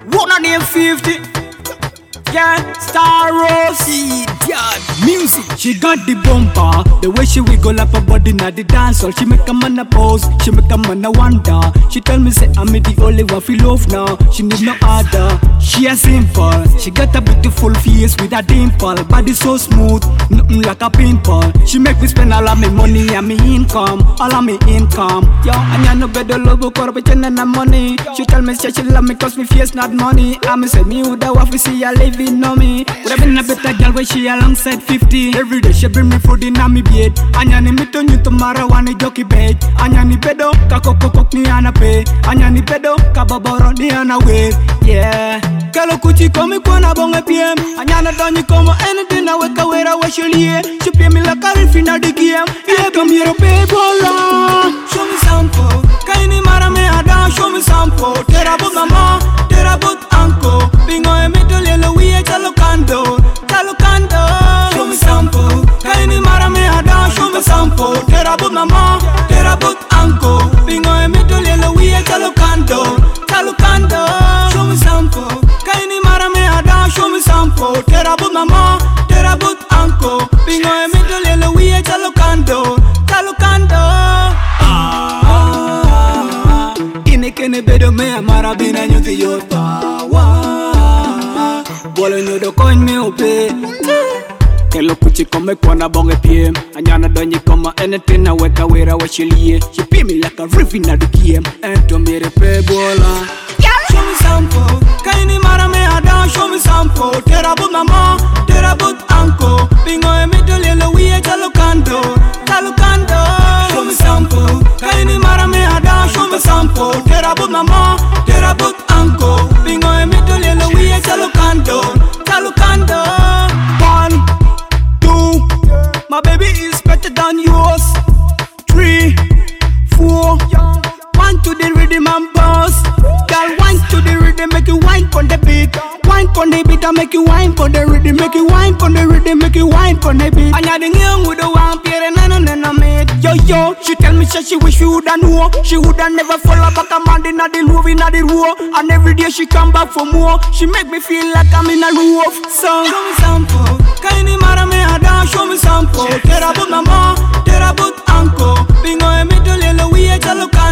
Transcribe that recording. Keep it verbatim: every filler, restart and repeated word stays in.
One on them fifty. Yeah, Star Rose. Idiot music. She got the bumper, the way she wiggle up her body na the dance hall. She make a man a pose, she make a man a wonder. She tell me say I'm the only one feel love now. She need no other. She a simple, she got a beautiful face with a dimple, body so smooth, nothing like a pimple. She make me spend all of me money and me income, all of me income. Yo, and I no better love for between and money. She tell me say she love me cause me face not money. I me say me woulda want to see her living on me. Woulda been a better girl when she alongside fifty. Every day she bring me food in a me bed. Anyani me to you tomorrow wanna jockey bed. Anyani pedo ka koko kok ni ana pay. Anyani pedo ka baboro ni ana wave. Yeah. Kalo kuchi komi kwana bonga P M. Anyana donyi komo anything na weka wera wa shelie. She play me like a reef in a the game. Yeah, come here baby long. Show me sample. Kaini mara me ada. Show me sample. Tera but mama, tera but uncle. Bingo e middle yellow we e chalo kando, chalo kando. Show me sample. Kaini mara me ada. Show me sample. Tera but mama, tera but uncle. Bingo e middle yellow we e chalo kando, chalo kando. Show me sample. Kaini mara me ada. Show me sample. Tera but mama, tera but uncle. Bingo e middle yellow we e chalo kando, chalo kando. Ah, ine kene bedo me amara bina nyuti yota. Bolo no do coin me ope. Kelo kuchi come kwana bonge P M. Anyana donyi koma anything na weka wera wa shelie. She pay me like a riff in a the game. And to me repe bola. Show me sample. Kaini mara me ada. Show me sample. Tera but mama, tera but uncle. Bingo e middle yellow we e chalo kando, chalo kando. Show me sample. Kaini mara me ada. Show me sample. Tera but mama, tera but uncle. Bingo e middle yellow we e chalo kando, chalo kando. One, two, my baby is better than yours. Three, four, one to the rhythm and bounce. Girl, one to the rhythm, make you wine on the beat. Wine on the beat, I make you wine on the rhythm, make you wine on the rhythm, make you wine on the beat. And you're the young with the one pair and I know made. Yo yo, she tell me say she wish she woulda know. She woulda never fall back a man in the love in the row. And every day she come back for more. She make me feel like I'm in a roof. So show me sample. Kaini mara me ada. Show me sample. Tera but mama, tera but uncle. Bingo e middle yellow we e chalo.